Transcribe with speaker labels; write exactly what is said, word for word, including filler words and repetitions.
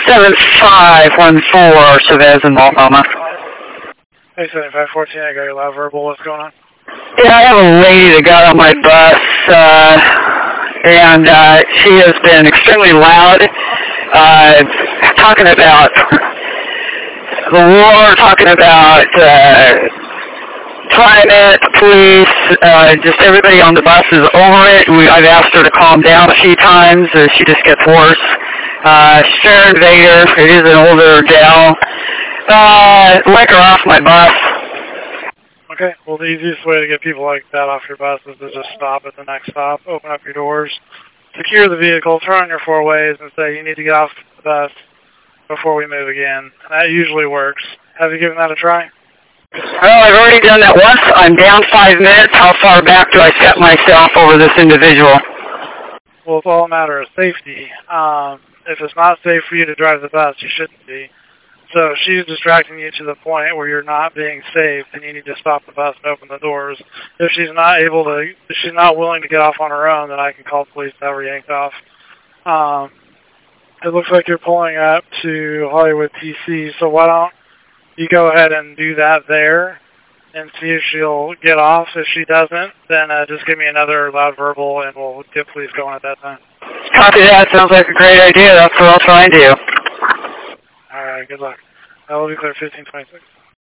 Speaker 1: seven five one four, Chavez in Alabama.
Speaker 2: Hey, seventy-five fourteen, I got your loud verbal. What's going on?
Speaker 1: Yeah, I have a lady that got on my bus, uh, and uh, she has been extremely loud, uh, talking about the war, talking about uh, climate, police, uh, just everybody on the bus is over it. We, I've asked her to calm down a few times, uh, she just gets worse. Uh, Sharon Vader, it is an older gal. Uh, lick her off my bus.
Speaker 2: Okay, well, the easiest way to get people like that off your bus is to just stop at the next stop, open up your doors, secure the vehicle, turn on your four ways, and say you need to get off the bus before we move again. And that usually works. Have you given that a try?
Speaker 1: Well, I've already done that once. I'm down five minutes. How far back do I set myself over this individual?
Speaker 2: Well, it's all a matter of safety. Um, if it's not safe for you to drive the bus, you shouldn't be. So if she's distracting you to the point where you're not being safe, then you need to stop the bus and open the doors. If she's not able to, if she's not willing to get off on her own, then I can call the police to have her yanked off. Um, it looks like you're pulling up to Hollywood T C, so why don't you go ahead and do that there and see if she'll get off. If she doesn't, then uh, just give me another loud verbal and we'll get police going at that time.
Speaker 1: Copy that. Sounds like a great idea. That's what I'll try and do.
Speaker 2: All right, good luck. That will be clear fifteen twenty-six.